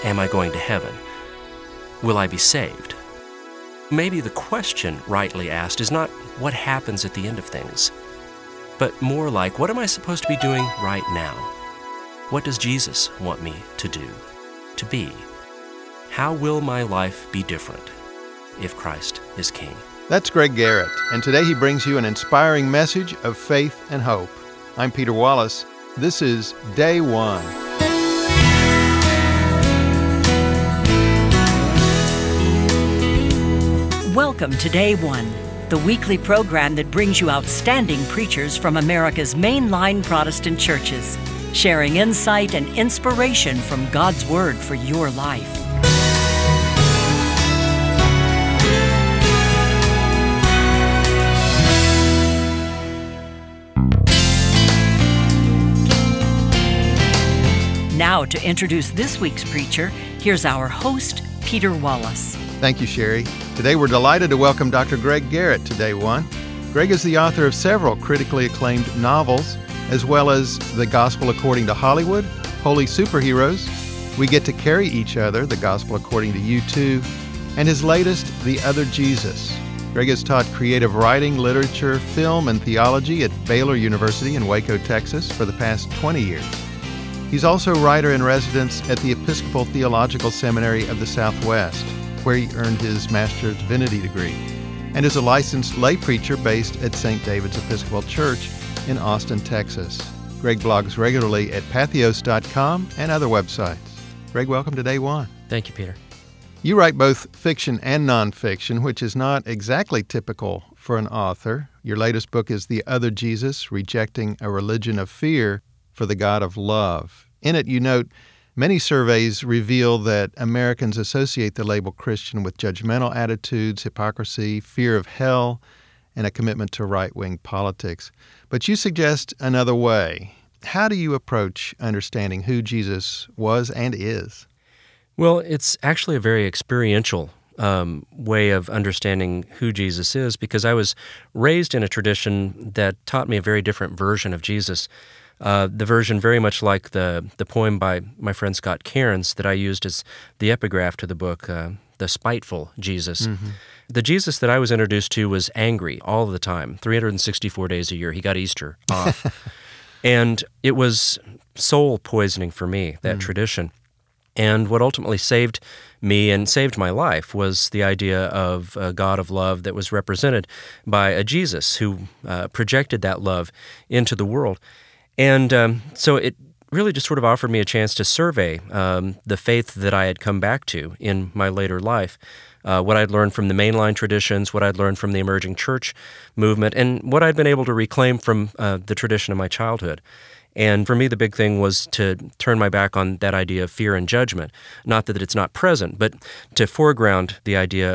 am I going to heaven? Will I be saved? Maybe the question rightly asked is not what happens at the end of things, but more like, what am I supposed to be doing right now? What does Jesus want me to do, to be? How will my life be different if Christ is King? That's Greg Garrett, and today he brings you an inspiring message of faith and hope. I'm Peter Wallace. This is Day One. Welcome to Day One, the weekly program that brings you outstanding preachers from America's mainline Protestant churches, sharing insight and inspiration from God's Word for your life. Now, to introduce this week's preacher, here's our host, Peter Wallace. Thank you, Sherry. Today we're delighted to welcome Dr. Greg Garrett to Day One. Greg is the author of several critically acclaimed novels, as well as The Gospel According to Hollywood, Holy Superheroes, We Get to Carry Each Other, The Gospel According to U2, and his latest, The Other Jesus. Greg has taught creative writing, literature, film, and theology at Baylor University in Waco, Texas for the past 20 years. He's also writer-in-residence at the Episcopal Theological Seminary of the Southwest, where he earned his Master of Divinity degree, and is a licensed lay preacher based at St. David's Episcopal Church in Austin, Texas. Greg blogs regularly at patheos.com and other websites. Greg, welcome to Day One. Thank you, Peter. You write both fiction and nonfiction, which is not exactly typical for an author. Your latest book is The Other Jesus, Rejecting a Religion of Fear for the God of Love. In it, you note, many surveys reveal that Americans associate the label Christian with judgmental attitudes, hypocrisy, fear of hell, and a commitment to right-wing politics. But you suggest another way. How do you approach understanding who Jesus was and is? Well, it's actually a very experiential way of understanding who Jesus is, because I was raised in a tradition that taught me a very different version of Jesus. The version very much like the poem by my friend Scott Cairns that I used as the epigraph to the book, The Spiteful Jesus. Mm-hmm. The Jesus that I was introduced to was angry all the time, 364 days a year. He got Easter off. And it was soul poisoning for me, that tradition. And what ultimately saved me and saved my life was the idea of a God of love that was represented by a Jesus who projected that love into the world. And so it really just sort of offered me a chance to survey the faith that I had come back to in my later life, what I'd learned from the mainline traditions, what I'd learned from the emerging church movement, and what I'd been able to reclaim from the tradition of my childhood. And for me, the big thing was to turn my back on that idea of fear and judgment. Not that it's not present, but to foreground the idea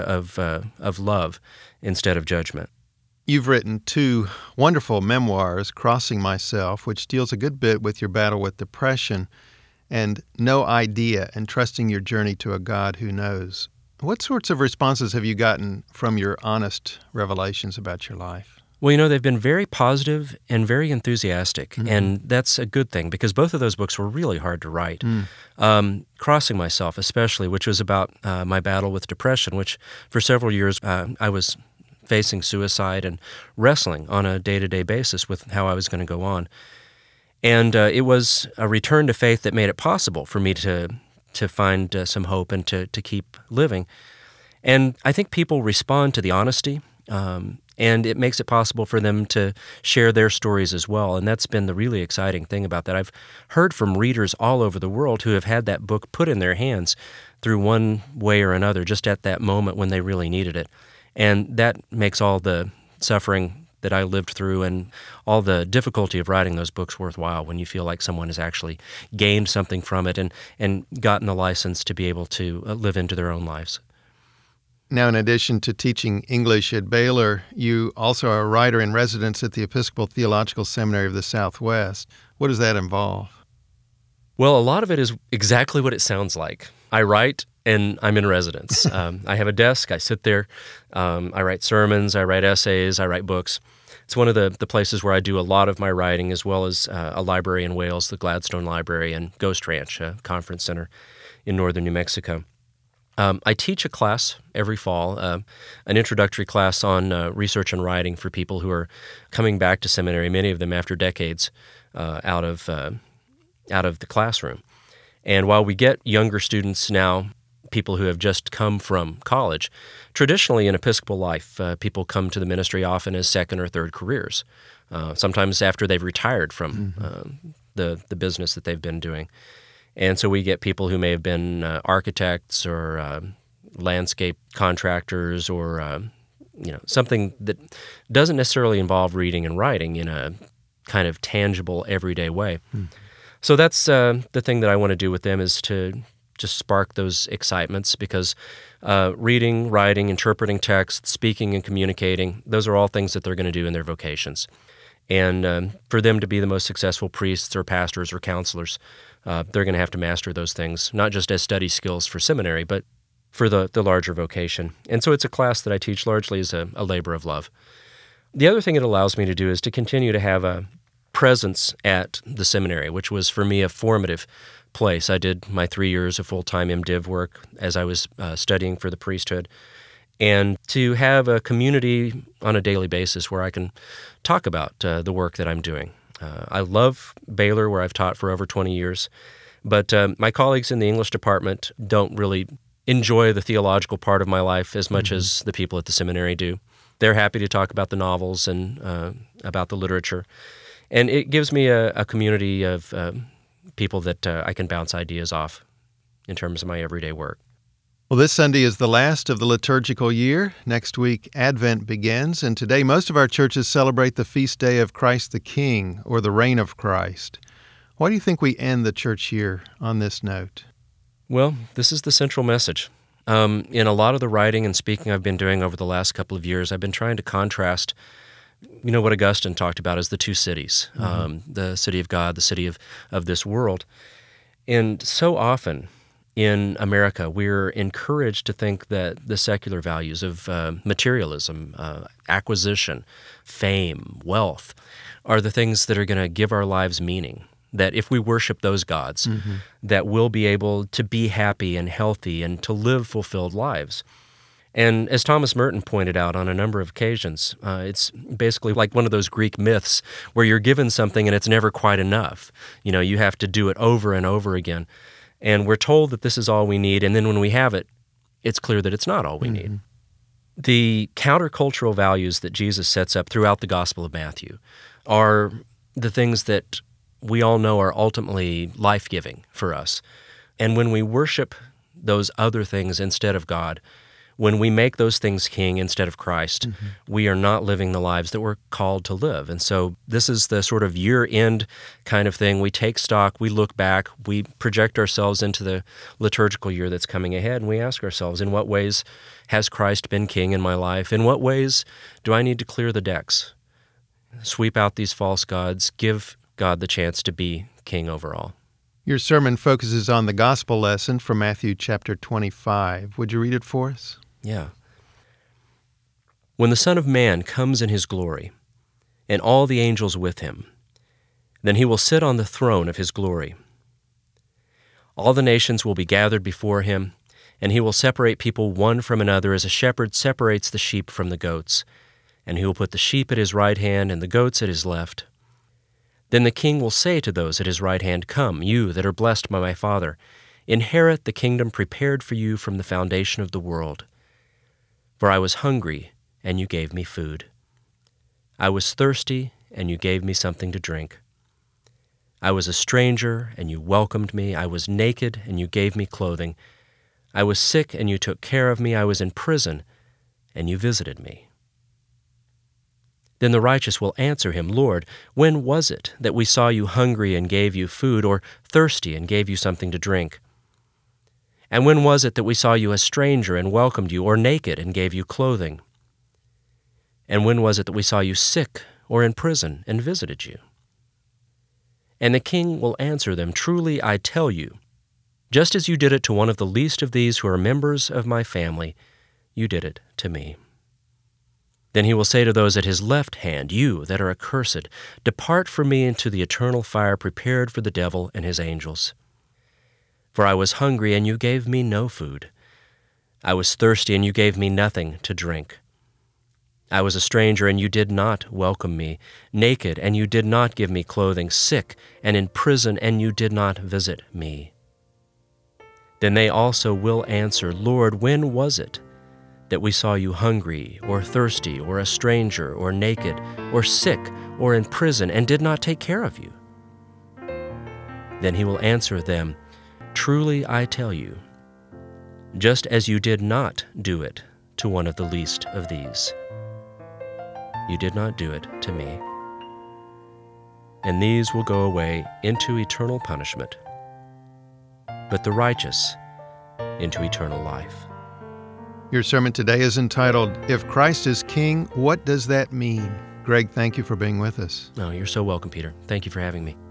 of love instead of judgment. You've written two wonderful memoirs, Crossing Myself, which deals a good bit with your battle with depression, and No Idea, Entrusting Your Journey to a God Who Knows. What sorts of responses have you gotten from your honest revelations about your life? Well, they've been very positive and very enthusiastic, and that's a good thing, because both of those books were really hard to write. Crossing Myself especially, which was about my battle with depression, which for several years I was facing suicide and wrestling on a day-to-day basis with how I was going to go on. And it was a return to faith that made it possible for me to find some hope and to keep living. And I think people respond to the honesty, and it makes it possible for them to share their stories as well. And that's been the really exciting thing about that. I've heard from readers all over the world who have had that book put in their hands through one way or another, just at that moment when they really needed it. And that makes all the suffering that I lived through and all the difficulty of writing those books worthwhile, when you feel like someone has actually gained something from it and gotten the license to be able to live into their own lives. Now, in addition to teaching English at Baylor, you also are a writer-in-residence at the Episcopal Theological Seminary of the Southwest. What does that involve? Well, a lot of it is exactly what it sounds like. I write and I'm in residence. I have a desk, I sit there, I write sermons, I write essays, I write books. It's one of the places where I do a lot of my writing, as well as a library in Wales, the Gladstone Library, and Ghost Ranch, a conference center in northern New Mexico. I teach a class every fall, an introductory class on research and writing for people who are coming back to seminary, many of them after decades out of the classroom. And while we get younger students now, people who have just come from college, traditionally in Episcopal life, people come to the ministry often as second or third careers, sometimes after they've retired from the business that they've been doing. And so we get people who may have been architects or landscape contractors or something that doesn't necessarily involve reading and writing in a kind of tangible, everyday way. So that's the thing that I want to do with them, is to just spark those excitements, because reading, writing, interpreting text, speaking and communicating, those are all things that they're going to do in their vocations. And for them to be the most successful priests or pastors or counselors, they're going to have to master those things, not just as study skills for seminary, but for the larger vocation. And so it's a class that I teach largely as a labor of love. The other thing it allows me to do is to continue to have a presence at the seminary, which was for me a formative place. I did my 3 years of full-time MDiv work as I was studying for the priesthood. And to have a community on a daily basis where I can talk about the work that I'm doing. I love Baylor, where I've taught for over 20 years, but my colleagues in the English department don't really enjoy the theological part of my life as much as the people at the seminary do. They're happy to talk about the novels and about the literature. And it gives me a community of people that I can bounce ideas off in terms of my everyday work. Well, this Sunday is the last of the liturgical year. Next week, Advent begins, and today most of our churches celebrate the feast day of Christ the King, or the reign of Christ. Why do you think we end the church year on this note? Well, this is the central message. In a lot of the writing and speaking I've been doing over the last couple of years, I've been trying to contrast what Augustine talked about as the two cities, the city of God, the city of this world. And so often in America, we're encouraged to think that the secular values of materialism, acquisition, fame, wealth, are the things that are going to give our lives meaning. That if we worship those gods, that we'll be able to be happy and healthy and to live fulfilled lives. And as Thomas Merton pointed out on a number of occasions, it's basically like one of those Greek myths where you're given something and it's never quite enough. You have to do it over and over again. And we're told that this is all we need, and then when we have it, it's clear that it's not all we need. The countercultural values that Jesus sets up throughout the Gospel of Matthew are the things that we all know are ultimately life-giving for us. And when we worship those other things instead of God, when we make those things king instead of Christ, we are not living the lives that we're called to live. And so this is the sort of year-end kind of thing. We take stock, we look back, we project ourselves into the liturgical year that's coming ahead, and we ask ourselves, in what ways has Christ been king in my life? In what ways do I need to clear the decks, sweep out these false gods, give God the chance to be king over all? Your sermon focuses on the gospel lesson from Matthew chapter 25. Would you read it for us? Yeah. When the Son of Man comes in his glory, and all the angels with him, then he will sit on the throne of his glory. All the nations will be gathered before him, and he will separate people one from another as a shepherd separates the sheep from the goats, and he will put the sheep at his right hand and the goats at his left. Then the king will say to those at his right hand, "Come, you that are blessed by my Father, inherit the kingdom prepared for you from the foundation of the world. For I was hungry, and you gave me food. I was thirsty, and you gave me something to drink. I was a stranger, and you welcomed me. I was naked, and you gave me clothing. I was sick, and you took care of me. I was in prison, and you visited me." Then the righteous will answer him, "Lord, when was it that we saw you hungry and gave you food, or thirsty and gave you something to drink? And when was it that we saw you a stranger and welcomed you, or naked and gave you clothing? And when was it that we saw you sick or in prison and visited you?" And the king will answer them, "Truly I tell you, just as you did it to one of the least of these who are members of my family, you did it to me." Then he will say to those at his left hand, You that are accursed, depart from me into the eternal fire prepared for the devil and his angels. For I was hungry, and you gave me no food. I was thirsty, and you gave me nothing to drink. I was a stranger, and you did not welcome me, naked, and you did not give me clothing, sick, and in prison, and you did not visit me. Then they also will answer, Lord, when was it that we saw you hungry, or thirsty, or a stranger, or naked, or sick, or in prison, and did not take care of you? Then he will answer them, Truly I tell you, just as you did not do it to one of the least of these, you did not do it to me. And these will go away into eternal punishment, but the righteous into eternal life. Your sermon today is entitled, If Christ is King, What Does That Mean? Greg, thank you for being with us. Oh, you're so welcome, Peter. Thank you for having me.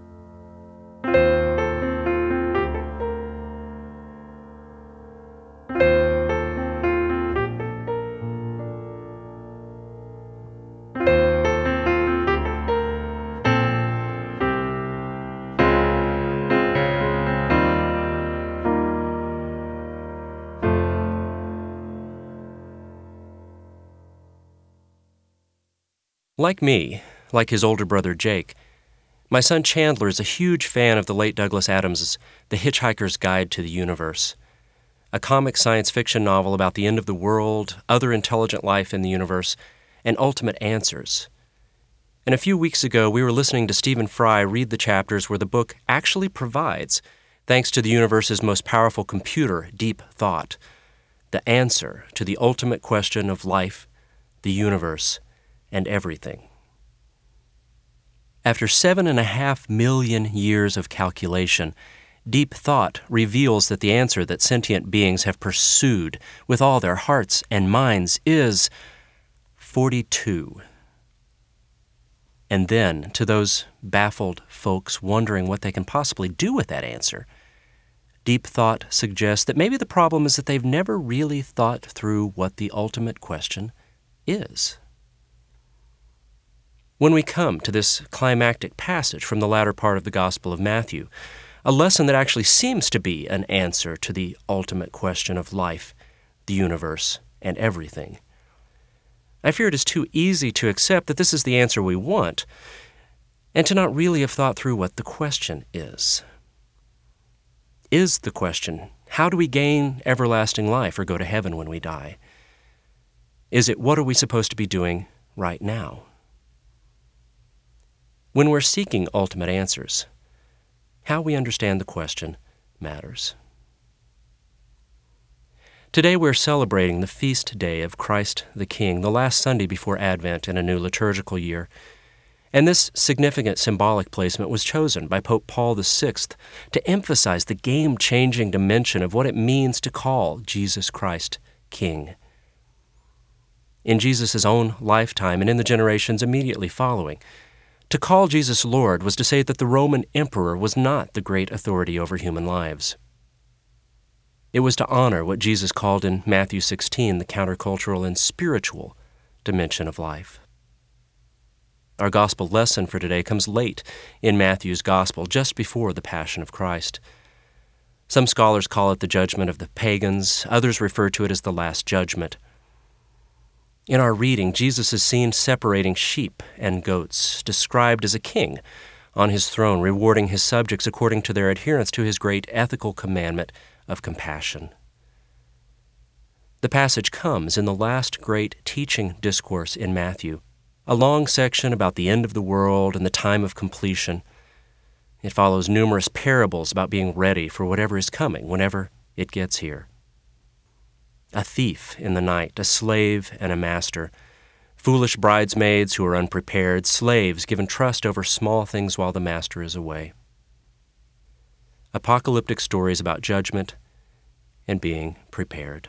Like me, like his older brother Jake, my son Chandler is a huge fan of the late Douglas Adams' The Hitchhiker's Guide to the Universe, a comic science fiction novel about the end of the world, other intelligent life in the universe, and ultimate answers. And a few weeks ago, we were listening to Stephen Fry read the chapters where the book actually provides, thanks to the universe's most powerful computer, Deep Thought, the answer to the ultimate question of life, the universe, and everything. After 7.5 million years of calculation, Deep Thought reveals that the answer that sentient beings have pursued with all their hearts and minds is 42. And then, to those baffled folks wondering what they can possibly do with that answer, Deep Thought suggests that maybe the problem is that they've never really thought through what the ultimate question is. When we come to this climactic passage from the latter part of the Gospel of Matthew, a lesson that actually seems to be an answer to the ultimate question of life, the universe, and everything, I fear it is too easy to accept that this is the answer we want, and to not really have thought through what the question is. Is the question, how do we gain everlasting life or go to heaven when we die? Is it, what are we supposed to be doing right now? When we're seeking ultimate answers, how we understand the question matters. Today we're celebrating the feast day of Christ the King, the last Sunday before Advent in a new liturgical year. And this significant symbolic placement was chosen by Pope Paul VI to emphasize the game-changing dimension of what it means to call Jesus Christ King. In Jesus' own lifetime and in the generations immediately following, to call Jesus Lord was to say that the Roman emperor was not the great authority over human lives. It was to honor what Jesus called in Matthew 16 the countercultural and spiritual dimension of life. Our gospel lesson for today comes late in Matthew's gospel, just before the Passion of Christ. Some scholars call it the judgment of the pagans, others refer to it as the Last Judgment. In our reading, Jesus is seen separating sheep and goats, described as a king on his throne, rewarding his subjects according to their adherence to his great ethical commandment of compassion. The passage comes in the last great teaching discourse in Matthew, a long section about the end of the world and the time of completion. It follows numerous parables about being ready for whatever is coming whenever it gets here. A thief in the night, a slave and a master, foolish bridesmaids who are unprepared, slaves given trust over small things while the master is away. Apocalyptic stories about judgment and being prepared.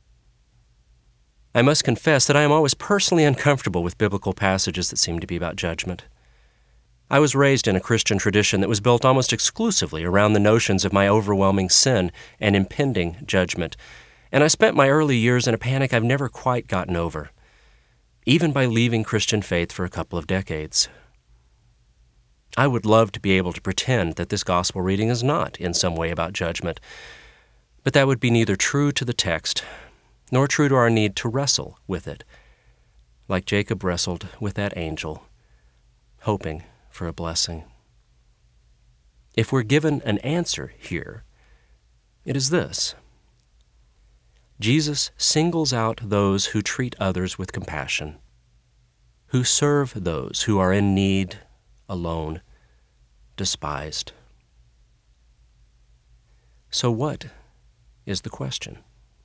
I must confess that I am always personally uncomfortable with biblical passages that seem to be about judgment. I was raised in a Christian tradition that was built almost exclusively around the notions of my overwhelming sin and impending judgment, and I spent my early years in a panic I've never quite gotten over. even by leaving Christian faith for a couple of decades. I would love to be able to pretend that this gospel reading is not in some way about judgment, but that would be neither true to the text nor true to our need to wrestle with it, like Jacob wrestled with that angel, hoping for a blessing. If we're given an answer here, it is this: Jesus singles out those who treat others with compassion, who serve those who are in need, alone, despised. So what is the question?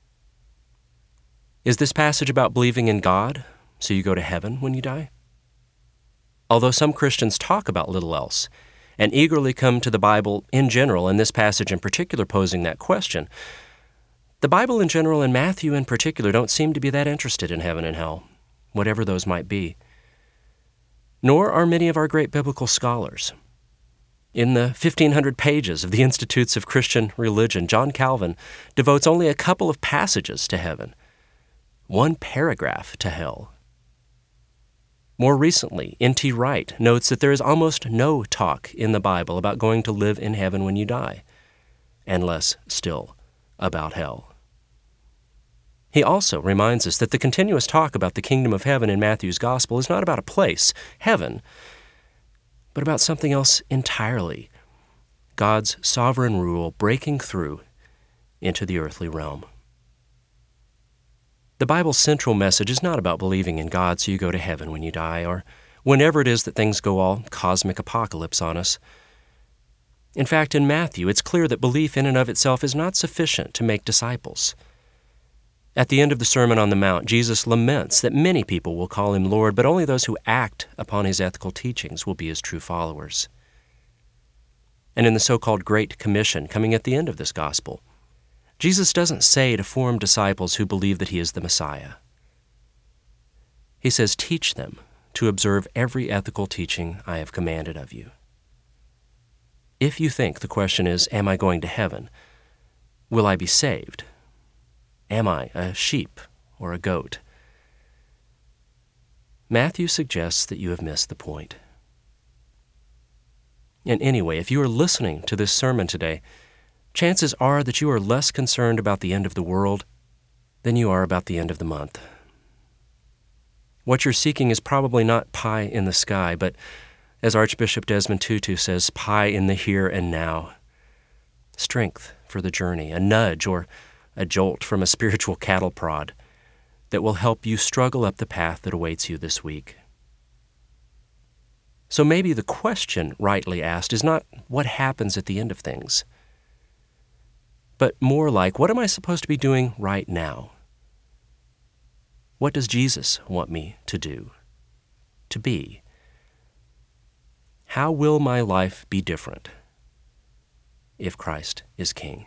Is this passage about believing in God so you go to heaven when you die? Although some Christians talk about little else and eagerly come to the Bible in general, and this passage in particular posing that question, the Bible in general and Matthew in particular don't seem to be that interested in heaven and hell, whatever those might be. Nor are many of our great biblical scholars. In the 1,500 pages of the Institutes of Christian Religion, John Calvin devotes only a couple of passages to heaven, one paragraph to hell. More recently, N.T. Wright notes that there is almost no talk in the Bible about going to live in heaven when you die, and less still about hell. He also reminds us that the continuous talk about the kingdom of heaven in Matthew's gospel is not about a place, heaven, but about something else entirely: God's sovereign rule breaking through into the earthly realm. The Bible's central message is not about believing in God so you go to heaven when you die, or whenever it is that things go all cosmic apocalypse on us. In fact, in Matthew, it's clear that belief in and of itself is not sufficient to make disciples. At the end of the Sermon on the Mount, Jesus laments that many people will call him Lord, but only those who act upon his ethical teachings will be his true followers. And in the so-called Great Commission, coming at the end of this gospel, Jesus doesn't say to form disciples who believe that he is the Messiah. He says, teach them to observe every ethical teaching I have commanded of you. If you think the question is, am I going to heaven? Will I be saved? Am I a sheep or a goat? Matthew suggests that you have missed the point. And anyway, if you are listening to this sermon today, chances are that you are less concerned about the end of the world than you are about the end of the month. What you're seeking is probably not pie in the sky, but, as Archbishop Desmond Tutu says, pie in the here and now. Strength for the journey, a nudge or a jolt from a spiritual cattle prod that will help you struggle up the path that awaits you this week. So maybe the question rightly asked is not what happens at the end of things, but more like, what am I supposed to be doing right now? What does Jesus want me to do, to be? How will my life be different if Christ is King?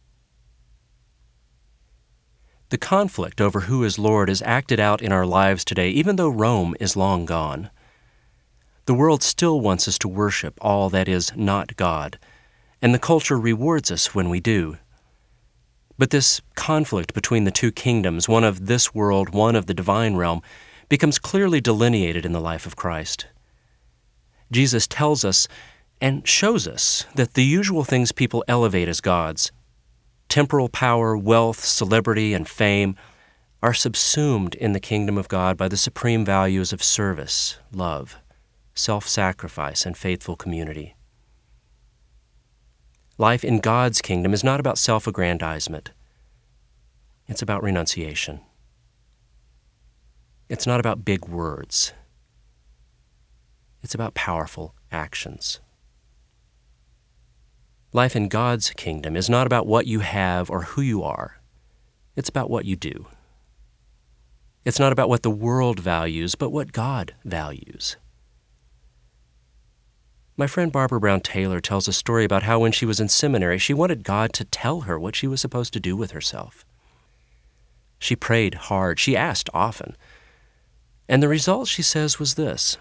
The conflict over who is Lord is acted out in our lives today, even though Rome is long gone. The world still wants us to worship all that is not God, and the culture rewards us when we do. But this conflict between the two kingdoms, one of this world, one of the divine realm, becomes clearly delineated in the life of Christ. Jesus tells us and shows us that the usual things people elevate as gods, temporal power, wealth, celebrity, and fame, are subsumed in the kingdom of God by the supreme values of service, love, self-sacrifice, and faithful community. Life in God's kingdom is not about self-aggrandizement. It's about renunciation. It's not about big words. It's about powerful actions. Life in God's kingdom is not about what you have or who you are. It's about what you do. It's not about what the world values, but what God values. My friend Barbara Brown Taylor tells a story about how when she was in seminary, she wanted God to tell her what she was supposed to do with herself. She prayed hard. She asked often. And the result, she says, was this.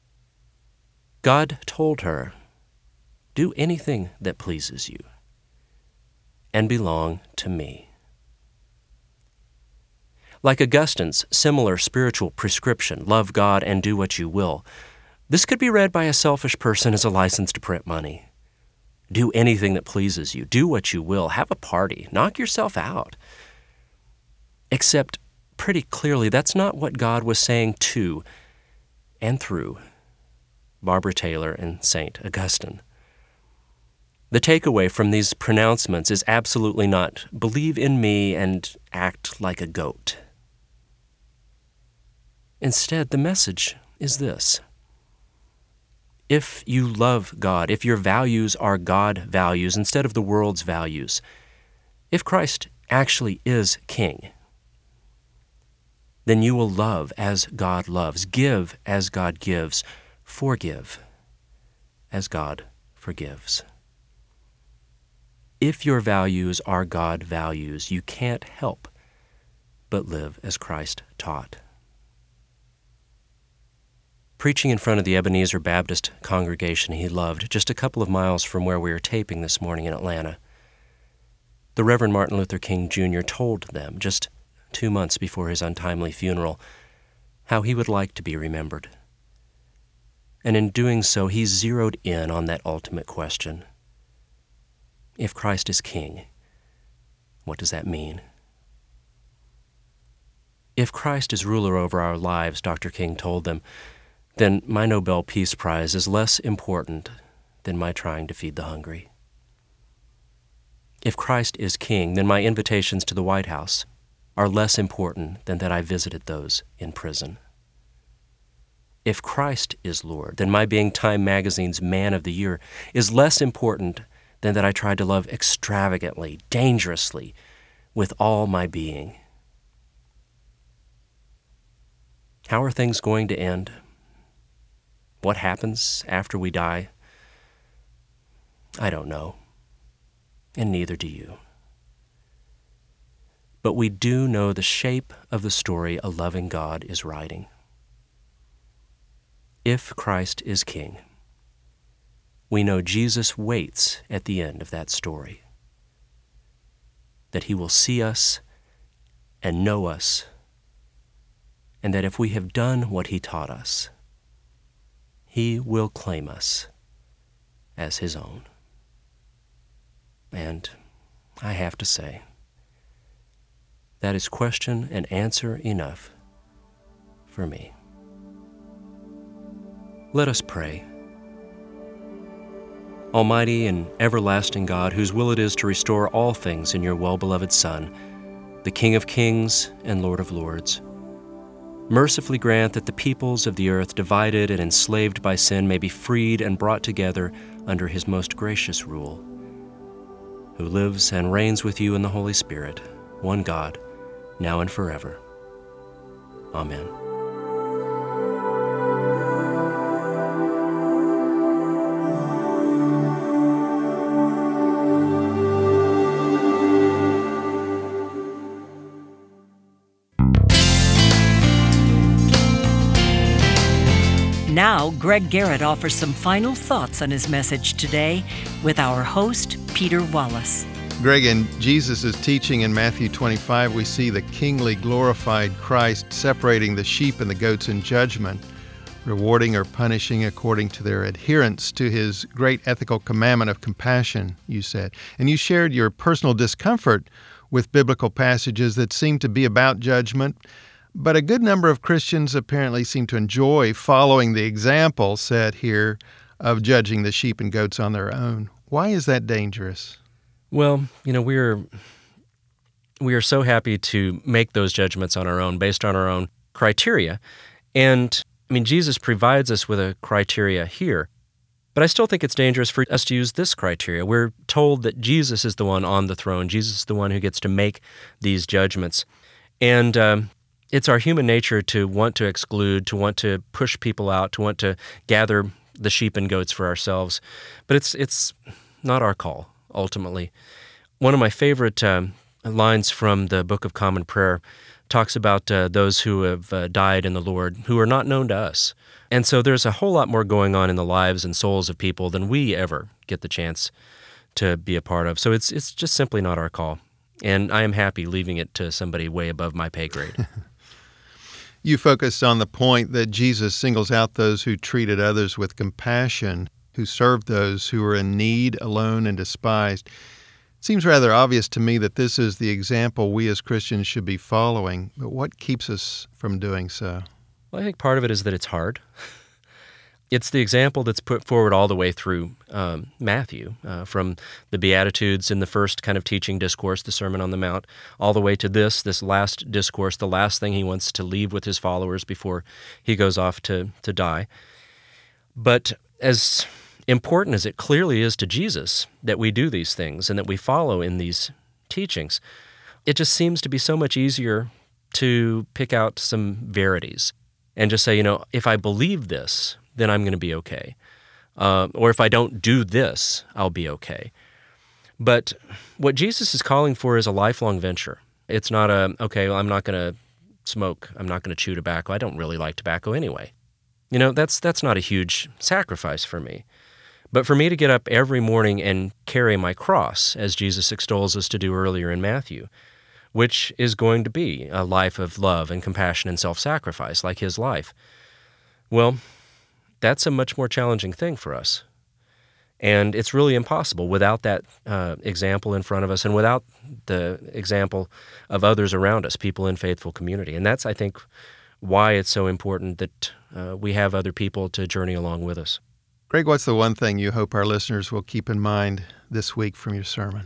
God told her, do anything that pleases you and belong to me. Like Augustine's similar spiritual prescription, love God and do what you will, this could be read by a selfish person as a license to print money. Do anything that pleases you. Do what you will. Have a party. Knock yourself out. Except, pretty clearly, that's not what God was saying to and through Barbara Taylor and St. Augustine. The takeaway from these pronouncements is absolutely not, believe in me and act like a goat. Instead, the message is this. If you love God, if your values are God values instead of the world's values, if Christ actually is King, then you will love as God loves, give as God gives, forgive as God forgives. If your values are God values, you can't help but live as Christ taught. Preaching in front of the Ebenezer Baptist congregation he loved, just a couple of miles from where we are taping this morning in Atlanta, the Reverend Martin Luther King Jr. told them, just 2 months before his untimely funeral, how he would like to be remembered. And in doing so, he zeroed in on that ultimate question. If Christ is King, what does that mean? If Christ is ruler over our lives, Dr. King told them, then my Nobel Peace Prize is less important than my trying to feed the hungry. If Christ is King, then my invitations to the White House are less important than that I visited those in prison. If Christ is Lord, then my being Time Magazine's Man of the Year is less important than that I tried to love extravagantly, dangerously, with all my being. How are things going to end? What happens after we die? I don't know, and neither do you. But we do know the shape of the story a loving God is writing. If Christ is King, we know Jesus waits at the end of that story, that he will see us and know us, and that if we have done what he taught us, he will claim us as his own. And I have to say, that is question and answer enough for me. Let us pray. Almighty and everlasting God, whose will it is to restore all things in your well-beloved Son, the King of kings and Lord of lords, mercifully grant that the peoples of the earth, divided and enslaved by sin, may be freed and brought together under his most gracious rule, who lives and reigns with you in the Holy Spirit, one God, now and forever. Amen. Now, Greg Garrett offers some final thoughts on his message today with our host, Peter Wallace. Greg, in Jesus' teaching in Matthew 25, we see the kingly, glorified Christ separating the sheep and the goats in judgment, rewarding or punishing according to their adherence to his great ethical commandment of compassion, you said. And you shared your personal discomfort with biblical passages that seem to be about judgment. But a good number of Christians apparently seem to enjoy following the example set here of judging the sheep and goats on their own. Why is that dangerous? Well, we are so happy to make those judgments on our own, based on our own criteria. And, Jesus provides us with a criteria here. But I still think it's dangerous for us to use this criteria. We're told that Jesus is the one on the throne. Jesus is the one who gets to make these judgments. And it's our human nature to want to exclude, to want to push people out, to want to gather the sheep and goats for ourselves. But it's not our call, ultimately. One of my favorite lines from the Book of Common Prayer talks about those who have died in the Lord, who are not known to us. And so there's a whole lot more going on in the lives and souls of people than we ever get the chance to be a part of. So it's just simply not our call. And I am happy leaving it to somebody way above my pay grade. You focused on the point that Jesus singles out those who treated others with compassion, who served those who were in need, alone, and despised. It seems rather obvious to me that this is the example we as Christians should be following, but what keeps us from doing so? Well, I think part of it is that it's hard. It's the example that's put forward all the way through Matthew, from the Beatitudes in the first kind of teaching discourse, the Sermon on the Mount, all the way to this last discourse, the last thing he wants to leave with his followers before he goes off to die. But as important as it clearly is to Jesus that we do these things and that we follow in these teachings, it just seems to be so much easier to pick out some verities and just say, if I believe this, then I'm going to be okay. Or if I don't do this, I'll be okay. But what Jesus is calling for is a lifelong venture. It's not I'm not going to smoke. I'm not going to chew tobacco. I don't really like tobacco anyway. That's not a huge sacrifice for me. But for me to get up every morning and carry my cross, as Jesus extols us to do earlier in Matthew, which is going to be a life of love and compassion and self-sacrifice like his life, well, that's a much more challenging thing for us. And it's really impossible without that example in front of us and without the example of others around us, people in faithful community. And that's, I think, why it's so important that we have other people to journey along with us. Greg, what's the one thing you hope our listeners will keep in mind this week from your sermon?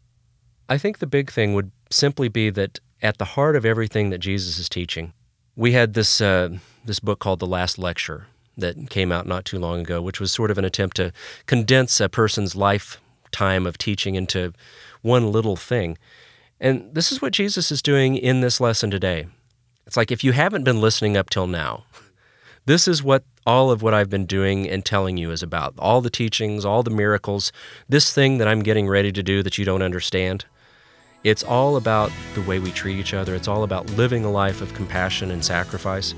I think the big thing would simply be that at the heart of everything that Jesus is teaching, we had this book called The Last Lecture that came out not too long ago, which was sort of an attempt to condense a person's lifetime of teaching into one little thing. And this is what Jesus is doing in this lesson today. It's like, if you haven't been listening up till now, this is what all of what I've been doing and telling you is about. All the teachings, all the miracles, this thing that I'm getting ready to do that you don't understand. It's all about the way we treat each other. It's all about living a life of compassion and sacrifice.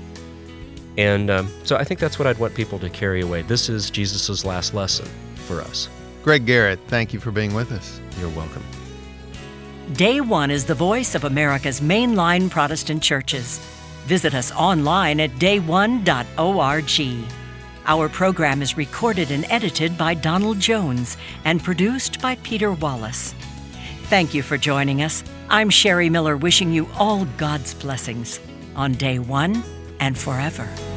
And so I think that's what I'd want people to carry away. This is Jesus' last lesson for us. Greg Garrett, thank you for being with us. You're welcome. Day One is the voice of America's mainline Protestant churches. Visit us online at dayone.org. Our program is recorded and edited by Donald Jones and produced by Peter Wallace. Thank you for joining us. I'm Sherry Miller, wishing you all God's blessings on Day One and forever.